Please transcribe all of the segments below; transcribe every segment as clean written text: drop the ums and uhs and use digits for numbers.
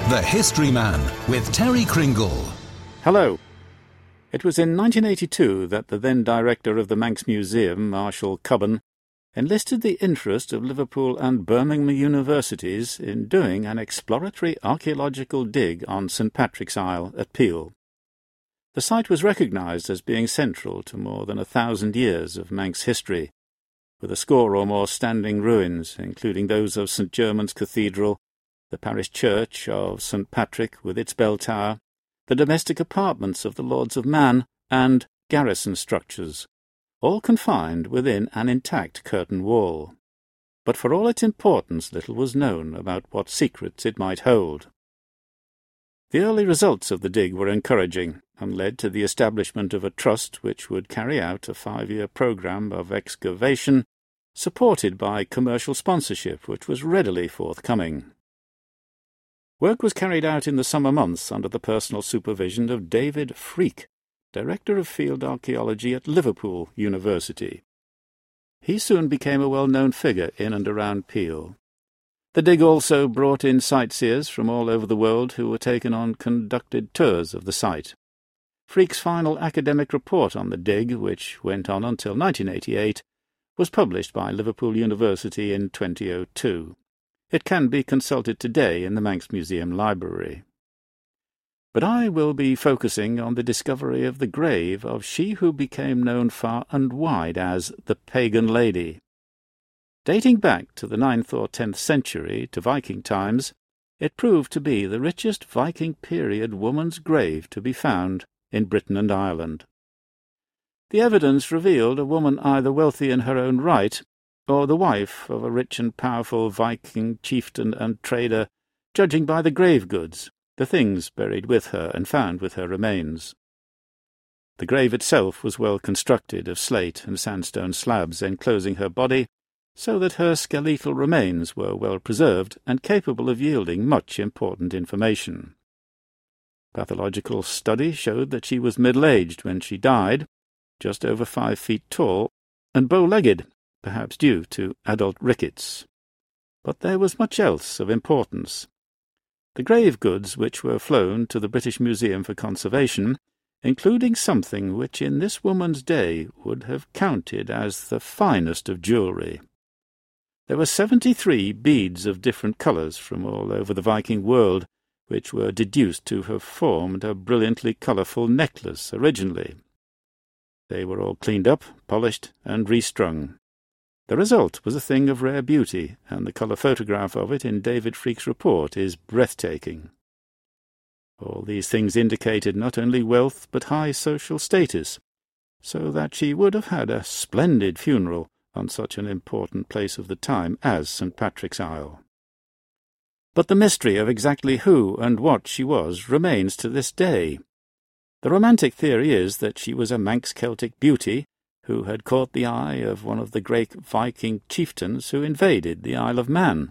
The History Man with Terry Kringle. Hello. It was in 1982 that the then director of the Manx Museum, Marshall Cubbon, enlisted the interest of Liverpool and Birmingham universities in doing an exploratory archaeological dig on St Patrick's Isle at Peel. The site was recognised as being central to more than 1,000 years of Manx history, with a score or more standing ruins, including those of St Germans Cathedral, the parish church of St Patrick with its bell tower, the domestic apartments of the Lords of Man, and garrison structures, all confined within an intact curtain wall. But for all its importance, little was known about what secrets it might hold. The early results of the dig were encouraging, and led to the establishment of a trust which would carry out a 5-year programme of excavation, supported by commercial sponsorship which was readily forthcoming. Work was carried out in the summer months under the personal supervision of David Freak, Director of Field Archaeology at Liverpool University. He soon became a well-known figure in and around Peel. The dig also brought in sightseers from all over the world who were taken on conducted tours of the site. Freak's final academic report on the dig, which went on until 1988, was published by Liverpool University in 2002. It can be consulted today in the Manx Museum Library. But I will be focusing on the discovery of the grave of she who became known far and wide as the Pagan Lady. Dating back to the 9th or 10th century, to Viking times, it proved to be the richest Viking period woman's grave to be found in Britain and Ireland. The evidence revealed a woman either wealthy in her own right, or the wife of a rich and powerful Viking chieftain and trader, judging by the grave goods, the things buried with her and found with her remains. The grave itself was well constructed of slate and sandstone slabs enclosing her body, so that her skeletal remains were well preserved and capable of yielding much important information. Pathological study showed that she was middle-aged when she died, just over 5 feet tall, and bow-legged, perhaps due to adult rickets. But there was much else of importance. The grave goods which were flown to the British Museum for conservation, including something which in this woman's day would have counted as the finest of jewellery. There were 73 beads of different colours from all over the Viking world, which were deduced to have formed a brilliantly colourful necklace originally. They were all cleaned up, polished, and restrung. The result was a thing of rare beauty, and the colour photograph of it in David Freak's report is breathtaking. All these things indicated not only wealth but high social status, so that she would have had a splendid funeral on such an important place of the time as St Patrick's Isle. But the mystery of exactly who and what she was remains to this day. The romantic theory is that she was a Manx Celtic beauty who had caught the eye of one of the great Viking chieftains who invaded the Isle of Man.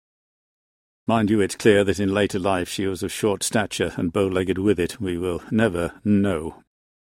Mind you, it's clear that in later life she was of short stature and bow-legged with it. We will never know.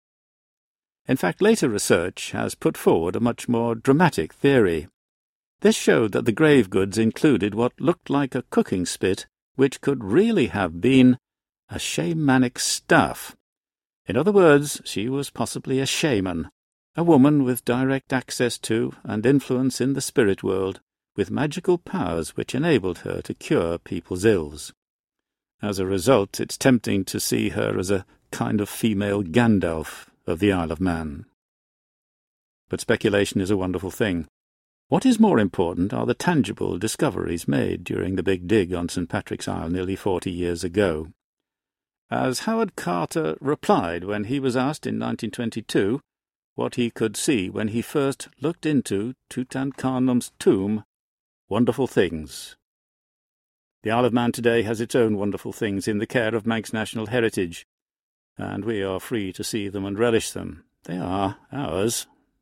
In fact, later research has put forward a much more dramatic theory. This showed that the grave goods included what looked like a cooking spit, which could really have been a shamanic staff. In other words, she was possibly a shaman, a woman with direct access to and influence in the spirit world, with magical powers which enabled her to cure people's ills. As a result, it's tempting to see her as a kind of female Gandalf of the Isle of Man. But speculation is a wonderful thing. What is more important are the tangible discoveries made during the big dig on St Patrick's Isle nearly 40 years ago. As Howard Carter replied when he was asked in 1922 what he could see when he first looked into Tutankhamun's tomb, wonderful things. The Isle of Man today has its own wonderful things in the care of Manx National Heritage, and we are free to see them and relish them. They are ours,